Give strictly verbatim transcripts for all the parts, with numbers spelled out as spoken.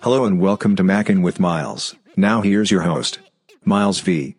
Hello and welcome to Mackin' with Miles. Now here's your host, Miles V.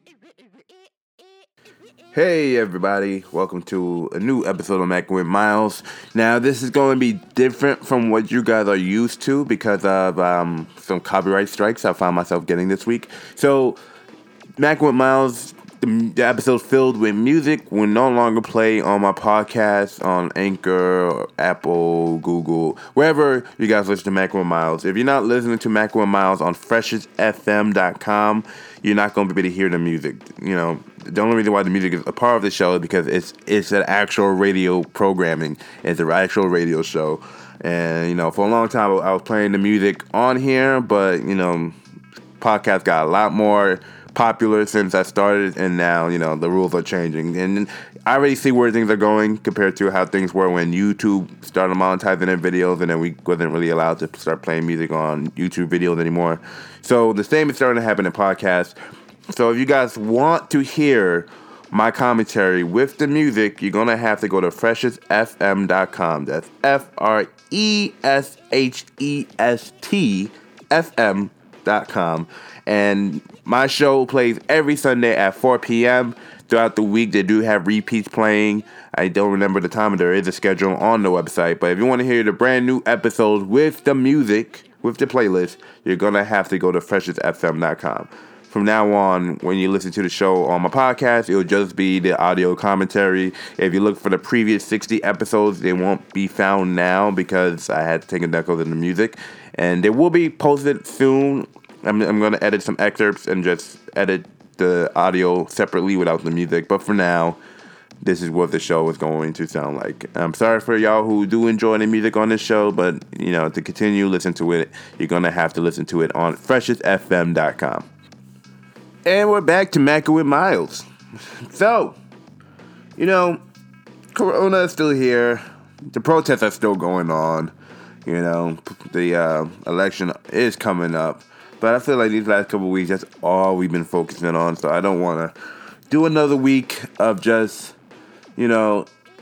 Hey everybody, welcome to a new episode of Mackin' with Miles. Now this is going to be different from what you guys are used to because of um, some copyright strikes I found myself getting this week. So Mackin' with Miles, the, the episode filled with music will no longer play on my podcast on Anchor, or Apple, Google, wherever you guys listen to Mackin' with Miles. If you're not listening to Mackin' with Miles on freshest f m dot com, you're not going to be able to hear the music. You know, the only reason why the music is a part of the show is because it's it's an actual radio programming. It's an actual radio show. And, you know, for a long time I was playing the music on here, but, you know, podcast got a lot more popular since I started, and now, you know, the rules are changing. And I already see where things are going compared to how things were when YouTube started monetizing their videos, and then we wasn't really allowed to start playing music on YouTube videos anymore. So the same is starting to happen in podcasts. So if you guys want to hear my commentary with the music, you're going to have to go to freshest f m dot com. That's F R E S H E S T F M dot com. And my show plays every Sunday at four p.m. Throughout the week, they do have repeats playing. I don't remember the time, but there is a schedule on the website. But if you want to hear the brand new episodes with the music, with the playlist, you're going to have to go to freshest f m dot com. From now on, when you listen to the show on my podcast, it'll just be the audio commentary. If you look for the previous sixty episodes, they won't be found now because I had to take a deck of the music. And they will be posted soon. I'm, I'm going to edit some excerpts and just edit the audio separately without the music. But for now, this is what the show is going to sound like. I'm sorry for y'all who do enjoy the music on this show, but, you know, to continue listen to it, you're going to have to listen to it on freshest f m dot com. And we're back to Mackin' with Miles. So, you know, Corona is still here. The protests are still going on. You know, the uh, election is coming up. But I feel like these last couple of weeks, that's all we've been focusing on. So I don't want to do another week of just, you know,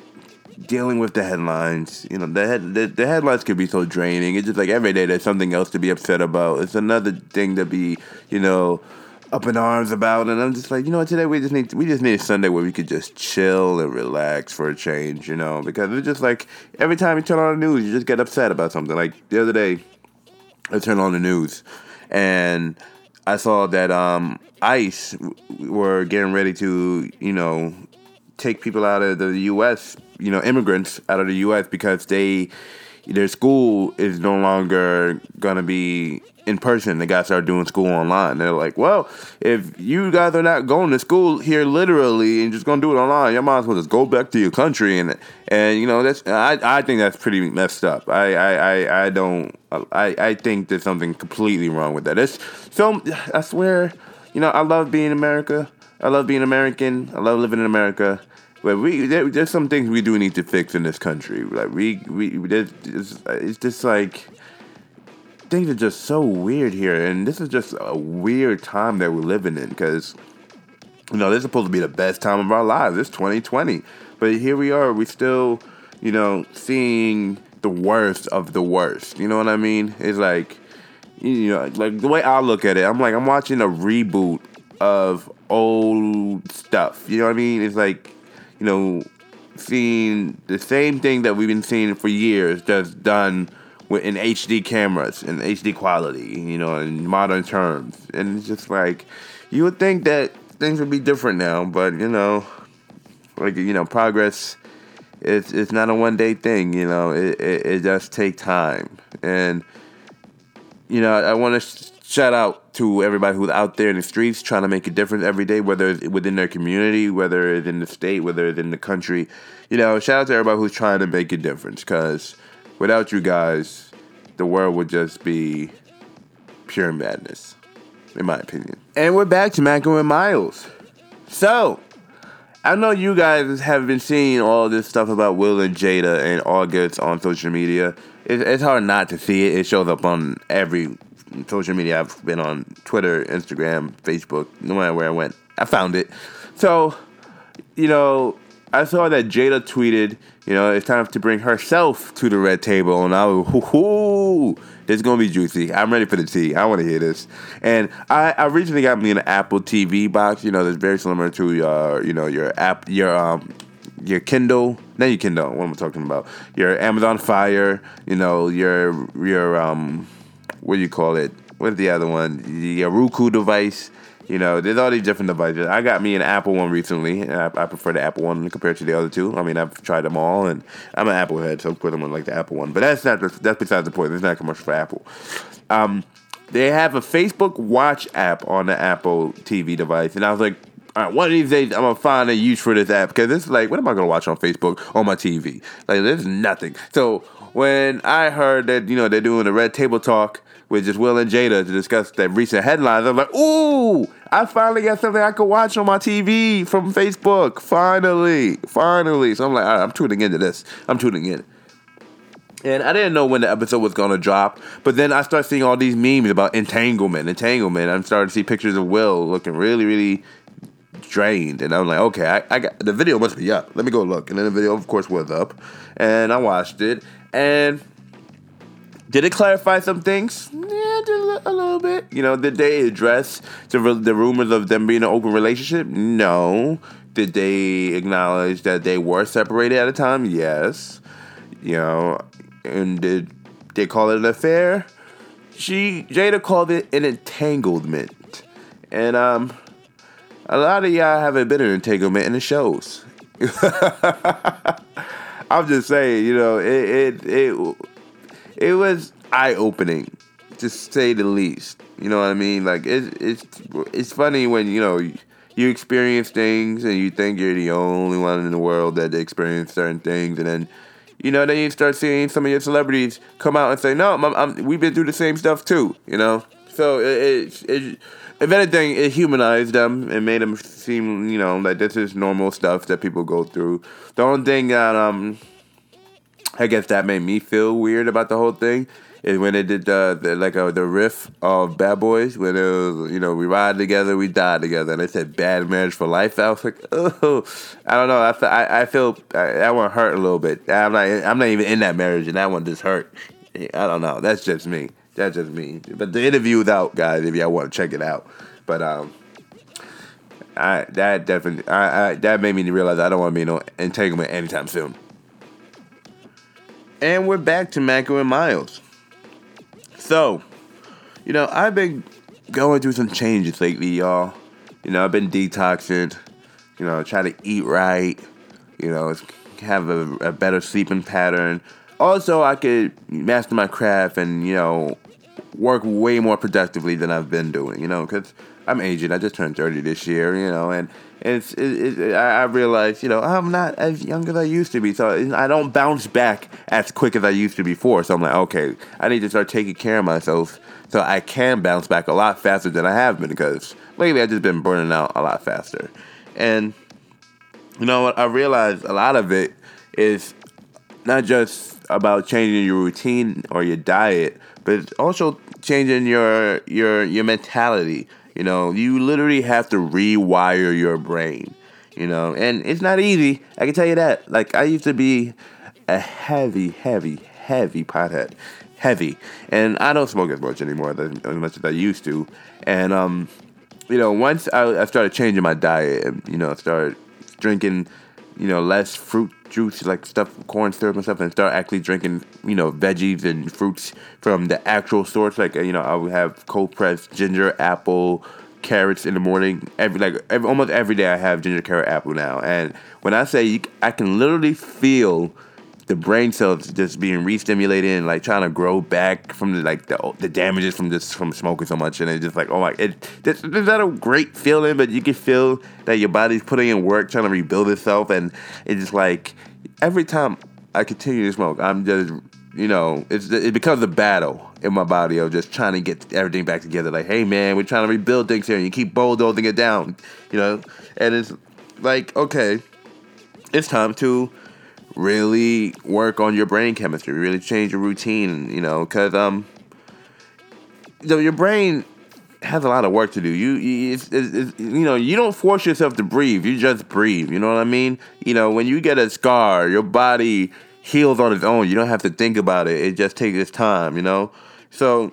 dealing with the headlines. You know, the, head, the the headlines can be so draining. It's just like every day there's something else to be upset about. It's another thing to be, you know, up in arms about. And I'm just like, you know what, today we just need we just need a Sunday where we could just chill and relax for a change, you know. Because it's just like every time you turn on the news, you just get upset about something. Like the other day, I turned on the news, and I saw that um, ICE were getting ready to, you know, take people out of the U S, you know, immigrants out of the U S because they, their school is no longer going to be in person. They got to start doing school online. They're like, well, if you guys are not going to school here literally and just going to do it online, you might as well just go back to your country. And, and you know, that's I, I think that's pretty messed up. I, I, I, I don't, I, I think there's something completely wrong with that. It's so, I swear, you know, I love being America. I love being American. I love living in America. But we, there, there's some things we do need to fix in this country. Like we, we, there's, it's, it's just like, things are just so weird here, and this is just a weird time that we're living in because, you know, this is supposed to be the best time of our lives. It's twenty twenty, but here we are. We still, you know, seeing the worst of the worst. You know what I mean? It's like, you know, like the way I look at it, I'm like I'm watching a reboot of old stuff. You know what I mean? It's like, you know, seeing the same thing that we've been seeing for years, just done in H D cameras and H D quality, you know, in modern terms. And it's just like, you would think that things would be different now, but, you know, like, you know, progress, it's it's not a one-day thing, you know. It, it, it does take time. And, you know, I want to shout out to everybody who's out there in the streets trying to make a difference every day, whether it's within their community, whether it's in the state, whether it's in the country. You know, shout out to everybody who's trying to make a difference, because without you guys, the world would just be pure madness, in my opinion. And we're back to Mackin' with Miles. So, I know you guys have been seeing all this stuff about Will and Jada and August on social media. It, it's hard not to see it. It shows up on every social media. I've been on Twitter, Instagram, Facebook, no matter where I went, I found it. So, you know, I saw that Jada tweeted, you know, it's time to bring herself to the red table, and I was, hoo hoo, this is gonna be juicy. I'm ready for the tea. I want to hear this. And I, I recently got me an Apple T V box, you know, that's very similar to your, you know, your app, your um, your Kindle. Not your Kindle. What am I talking about? Your Amazon Fire. You know, your your um, what do you call it? What's the other one? Your Roku device. You know, there's all these different devices. I got me an Apple one recently, and I, I prefer the Apple one compared to the other two. I mean, I've tried them all, and I'm an Apple head, so of course I'm gonna like the Apple one. But that's not that's besides the point. It's not a commercial for Apple. Um, they have a Facebook Watch app on the Apple T V device, and I was like, all right, one of these days I'm gonna find a use for this app because it's like, what am I gonna watch on Facebook on my T V? Like, there's nothing. So when I heard that, you know, they're doing a Red Table Talk with just Will and Jada to discuss that recent headlines, I'm like, ooh, I finally got something I could watch on my T V from Facebook. Finally, finally. So I'm like, all right, I'm tuning into this. I'm tuning in. And I didn't know when the episode was going to drop, but then I started seeing all these memes about entanglement, entanglement. I'm starting to see pictures of Will looking really, really drained. And I'm like, okay, I, I got the video must be up. Let me go look. And then the video, of course, was up. And I watched it. And did it clarify some things? Yeah, just a little bit. You know, did they address the, the rumors of them being in an open relationship? No. Did they acknowledge that they were separated at a time? Yes. You know, and did they call it an affair? She, Jada called it an entanglement. And um, a lot of y'all haven't been in an entanglement, and it shows. I'm just saying, you know, it it it, it was eye-opening, to say the least. You know what I mean? Like, it, it's it's funny when, you know, you experience things and you think you're the only one in the world that experience certain things, and then, you know, then you start seeing some of your celebrities come out and say, no, I'm, I'm, we've been through the same stuff too, you know? So, it, it, it, if anything, it humanized them and made them seem, you know, like this is normal stuff that people go through. The only thing that, um, I guess that made me feel weird about the whole thing is when they did the, the like uh, the riff of Bad Boys, when it was, you know, we ride together, we die together, and they said bad marriage for life. I was like, oh, I don't know. I feel, I, I feel I, that one hurt a little bit. I'm not I'm not even in that marriage, and that one just hurt. I don't know. That's just me. That's just me. But the interview's out, guys, if y'all want to check it out. But um, I that definitely I, I that made me realize I don't want to be in no entanglement anytime soon. And we're back to Mackin with Miles. So, you know, I've been going through some changes lately, y'all. You know, I've been detoxing, you know, try to eat right, you know, have a, a better sleeping pattern. Also, I could master my craft and, you know, work way more productively than I've been doing, you know, because I'm aging. I just turned thirty this year, you know, and it's it, it, I, I realized, you know, I'm not as young as I used to be, so I don't bounce back as quick as I used to before. So I'm like, okay, I need to start taking care of myself so I can bounce back a lot faster than I have been, because lately I've just been burning out a lot faster. And you know what? I realized a lot of it is not just about changing your routine or your diet, but it's also changing your your your mentality. You know, you literally have to rewire your brain, you know, and it's not easy. I can tell you that. Like, I used to be a heavy, heavy, heavy pothead. Heavy. And I don't smoke as much anymore, as much as I used to. And, um, you know, once I, I started changing my diet and, you know, started drinking, you know, less fruit juice, like stuff, corn syrup and stuff, and start actually drinking, you know, veggies and fruits from the actual source. Like, you know, I would have cold pressed ginger, apple, carrots in the morning. Every like every, almost every day I have ginger, carrot, apple now. And when I say you, I can literally feel the brain cells just being re-stimulated and like trying to grow back from the like the the damages from just from smoking so much, and it's just like, oh my, it it's not a great feeling, but you can feel that your body's putting in work trying to rebuild itself, and it's just like every time I continue to smoke, I'm just, you know, it's it becomes a battle in my body of just trying to get everything back together. Like, hey man, we're trying to rebuild things here, and you keep bulldozing it down, you know, and it's like, okay, it's time to really work on your brain chemistry, really change your routine, you know, because um, so your brain has a lot of work to do. You, you, it's, it's, it's, you know, you don't force yourself to breathe. You just breathe. You know what I mean? You know, when you get a scar, your body heals on its own. You don't have to think about it. It just takes its time. You know, so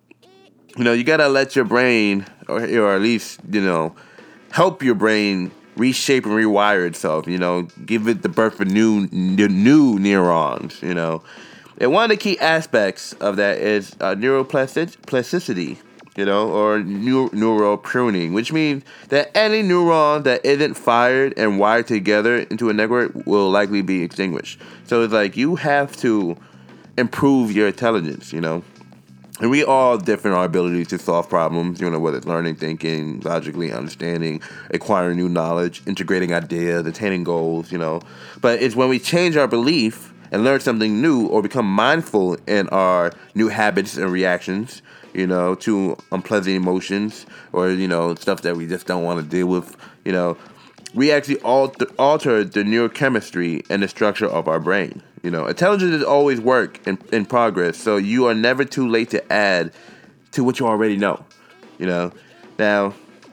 you know you gotta let your brain, or or at least you know, help your brain reshape and rewire itself. You know, give it the birth of new new neurons. You know, and one of the key aspects of that is uh, neuroplasticity. You know, or neu- neural pruning, which means that any neuron that isn't fired and wired together into a network will likely be extinguished. So it's like you have to improve your intelligence, you know. And we all different our abilities to solve problems, you know, whether it's learning, thinking, logically understanding, acquiring new knowledge, integrating ideas, attaining goals, you know. But it's when we change our belief and learn something new or become mindful in our new habits and reactions, you know, to unpleasant emotions or, you know, stuff that we just don't want to deal with, you know, we actually alter, alter the neurochemistry and the structure of our brain. You know, intelligence is always work in, in progress, so you are never too late to add to what you already know, you know. Now,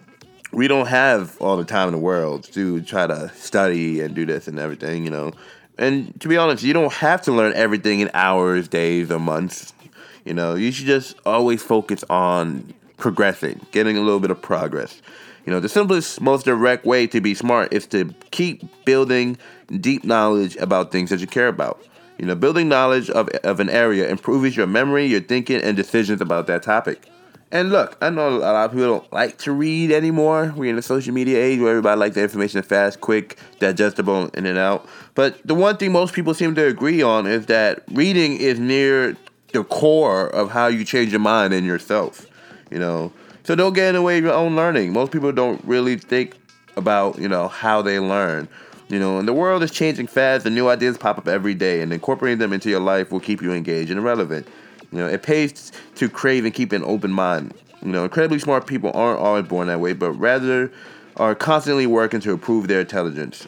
we don't have all the time in the world to try to study and do this and everything, you know. And to be honest, you don't have to learn everything in hours, days, or months. You know, you should just always focus on progressing, getting a little bit of progress. You know, the simplest, most direct way to be smart is to keep building deep knowledge about things that you care about. You know, building knowledge of, of an area improves your memory, your thinking, and decisions about that topic. And look, I know a lot of people don't like to read anymore. We're in a social media age where everybody likes the information fast, quick, digestible, in and out. But the one thing most people seem to agree on is that reading is near the core of how you change your mind and yourself, you know. So don't get in the way of your own learning. Most people don't really think about, you know, how they learn. You know, and the world is changing fast and new ideas pop up every day, and incorporating them into your life will keep you engaged and relevant. You know, it pays to crave and keep an open mind. You know, incredibly smart people aren't always born that way, but rather are constantly working to improve their intelligence.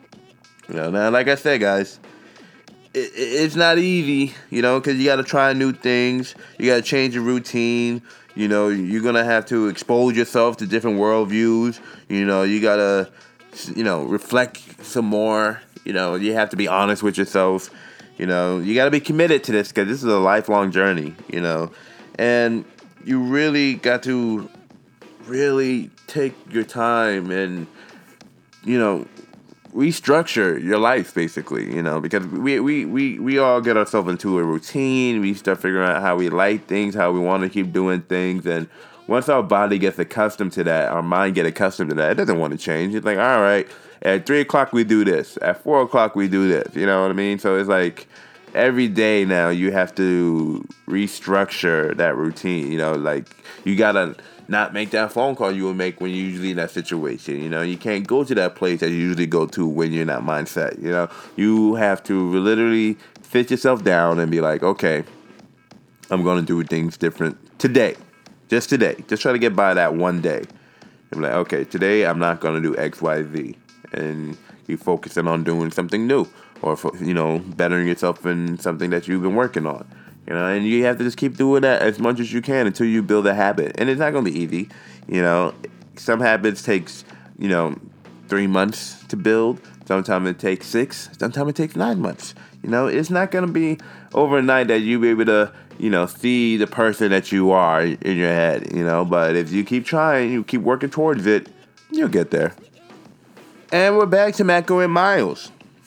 You know, now, like I said, guys, it, it's not easy, you know, because you got to try new things. You got to change your routine. You know, you're going to have to expose yourself to different worldviews. You know, you got to, you know, reflect some more. You know, you have to be honest with yourself. You know, you got to be committed to this because this is a lifelong journey, you know. And you really got to really take your time and, you know, restructure your life, basically, you know, because we, we, we, we all get ourselves into a routine. We start figuring out how we like things, how we want to keep doing things. And once our body gets accustomed to that, our mind get accustomed to that, it doesn't want to change. It's like, all right, at three o'clock we do this. At four o'clock we do this. You know what I mean? So it's like every day now you have to restructure that routine. You know, like you got to not make that phone call you would make when you're usually in that situation. You know, you can't go to that place that you usually go to when you're in that mindset. You know, you have to literally sit yourself down and be like, okay, I'm going to do things different today. Just today. Just try to get by that one day. And be like, okay, today I'm not going to do X, Y, Z. And you focusing on doing something new or, you know, bettering yourself in something that you've been working on. You know, and you have to just keep doing that as much as you can until you build a habit. And it's not going to be easy. You know, some habits takes, you know, three months to build. Sometimes it takes six. Sometimes it takes nine months. You know, it's not going to be overnight that you'll be able to, you know, see the person that you are in your head, you know. But if you keep trying, you keep working towards it, you'll get there. And we're back to Macco and Miles.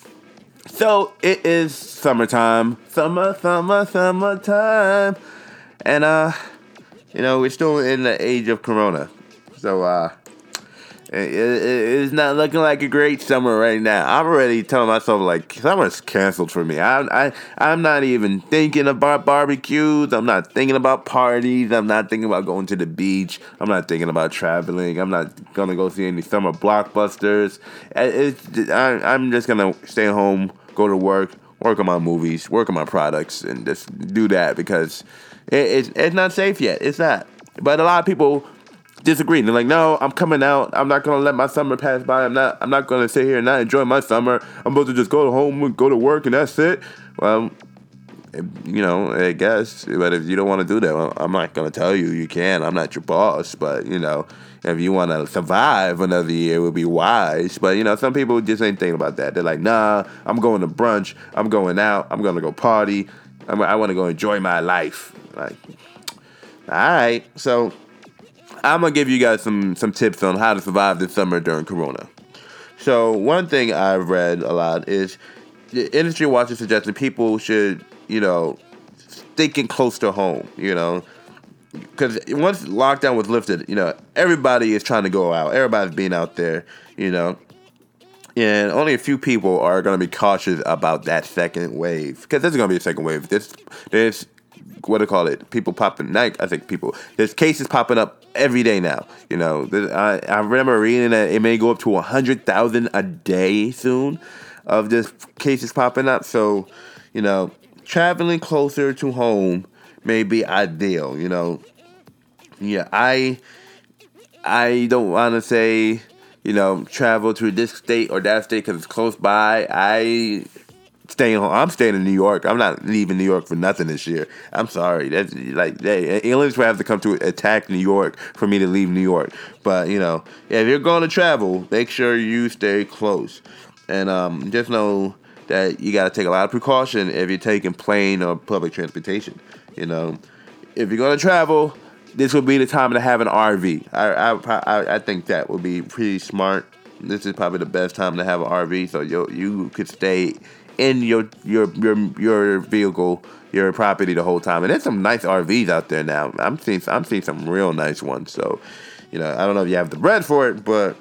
So, it is summertime. Summer, summer, summertime. And, uh, you know, we're still in the age of Corona. So, uh, it, it, it's not looking like a great summer right now. I'm already telling myself, like, summer's canceled for me. I, I, I'm not even thinking about barbecues. I'm not thinking about parties. I'm not thinking about going to the beach. I'm not thinking about traveling. I'm not going to go see any summer blockbusters. It's, I, I'm just going to stay home, go to work, work on my movies, work on my products, and just do that because it, it's, it's not safe yet. It's not. But a lot of people disagree. They're like, no, I'm coming out. I'm not going to let my summer pass by. I'm not I'm not going to sit here and not enjoy my summer. I'm supposed to just go home and go to work and that's it. Well, you know, I guess. But if you don't want to do that, well, I'm not going to tell you you can. I'm not your boss. But, you know, if you want to survive another year, it would be wise. But, you know, some people just ain't thinking about that. They're like, nah, I'm going to brunch. I'm going out. I'm going to go party. I'm, I want to go enjoy my life. Like, all right. So I'm going to give you guys some, some tips on how to survive this summer during Corona. So one thing I've read a lot is the industry watchers suggesting people should, you know, sticking close to home, you know, because once lockdown was lifted, you know, everybody is trying to go out. Everybody's being out there, you know, and only a few people are going to be cautious about that second wave, because there's going to be a second wave. There's, there's what do you call it? People popping, not, I think people, there's cases popping up every day now. You know, I, I remember reading that it may go up to one hundred thousand a day soon of just cases popping up. So, you know, traveling closer to home may be ideal, you know. Yeah, I I don't want to say, you know, travel to this state or that state because it's close by. I staying home. I'm staying in New York. I'm not leaving New York for nothing this year. I'm sorry. That's like, hey, aliens would have to come to attack New York for me to leave New York. But, you know, yeah, if you're going to travel, make sure you stay close. And um, just know that you got to take a lot of precaution if you're taking plane or public transportation. You know, if you're going to travel, this would be the time to have an R V. I, I, I think that would be pretty smart. This is probably the best time to have an R V, so you you could stay in your your your your vehicle, your property the whole time. And there's some nice R Vs out there now. I'm seeing I'm seeing some real nice ones. So, you know, I don't know if you have the bread for it, but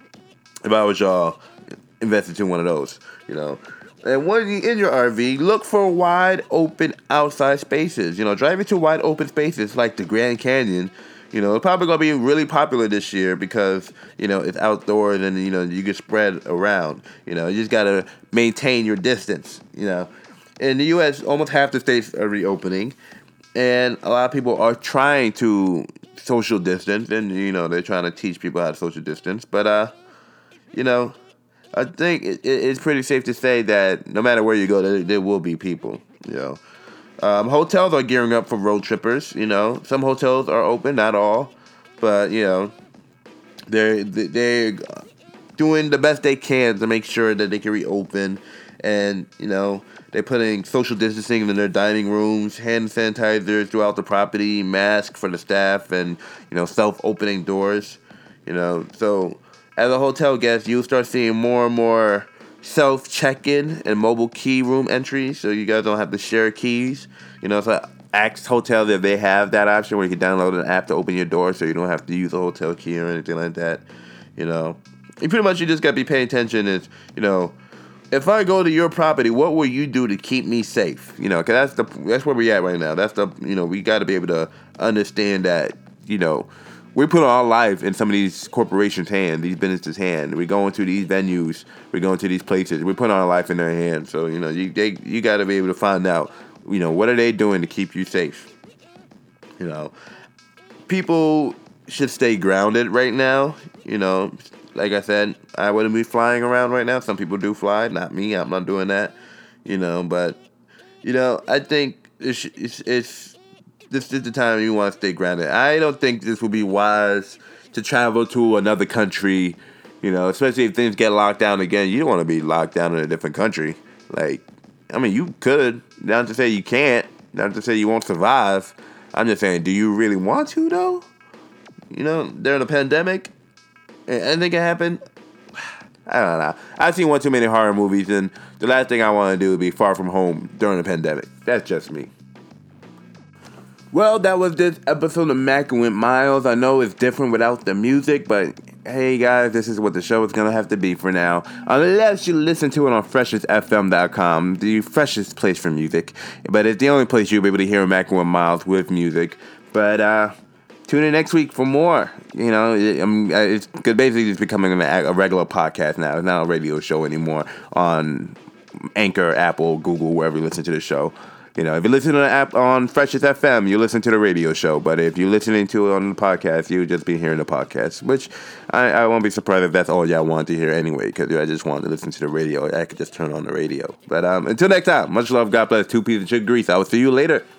if I was y'all, invest into one of those. You know, and when you're in your R V, look for wide open outside spaces. You know, driving to wide open spaces like the Grand Canyon. You know, it's probably going to be really popular this year because, you know, it's outdoors and, you know, you can spread around. You know, you just got to maintain your distance, you know. In the U S, almost half the states are reopening, and a lot of people are trying to social distance, and, you know, they're trying to teach people how to social distance. But, uh, you know, I think it, it's pretty safe to say that no matter where you go, there, there will be people, you know. Um, hotels are gearing up for road trippers, you know. Some hotels are open, not all. But, you know, they're, they're doing the best they can to make sure that they can reopen. And, you know, they're putting social distancing in their dining rooms, hand sanitizers throughout the property, masks for the staff, and, you know, self-opening doors. You know, so as a hotel guest, you'll start seeing more and more self-check-in and mobile key room entries, so you guys don't have to share keys. You know, so Axe Hotel, that they have that option where you can download an app to open your door, so you don't have to use a hotel key or anything like that. You know, and pretty much you just gotta be paying attention. Is, you know, if I go to your property, what will you do to keep me safe? You know, because that's the that's where we're at right now. That's the you know we got to be able to understand that, you know, we put our life in some of these corporations' hands, these businesses' hands. We go into these venues, we go into these places. We put our life in their hands. So, you know, you they, you got to be able to find out, you know, what are they doing to keep you safe? You know, people should stay grounded right now. You know, like I said, I wouldn't be flying around right now. Some people do fly, not me. I'm not doing that. You know, but, you know, I think it's it's. it's This is the time you want to stay grounded. I don't think this would be wise to travel to another country, you know, especially if things get locked down again. You don't want to be locked down in a different country. Like, I mean, you could. Not to say you can't. Not to say you won't survive. I'm just saying, do you really want to, though? You know, during a pandemic? Anything can happen? I don't know. I've seen one too many horror movies, and the last thing I want to do would be far from home during a pandemic. That's just me. Well, that was this episode of Mackin' with Miles. I know it's different without the music, but hey guys, this is what the show is going to have to be for now. Unless you listen to it on freshest f m dot com, the freshest place for music. But it's the only place you'll be able to hear Mackin' with Miles with music. But uh, tune in next week for more. You know, it, um, it's basically just becoming a, a regular podcast now. It's not a radio show anymore on Anchor, Apple, Google, wherever you listen to the show. You know, if you listen to the app on Freshest F M, you listen to the radio show. But if you're listening to it on the podcast, you just be hearing the podcast, which I, I won't be surprised if that's all y'all want to hear anyway, because I just want to listen to the radio. I could just turn on the radio. But um, until next time, much love, God bless, two pieces of chicken grease. I will see you later.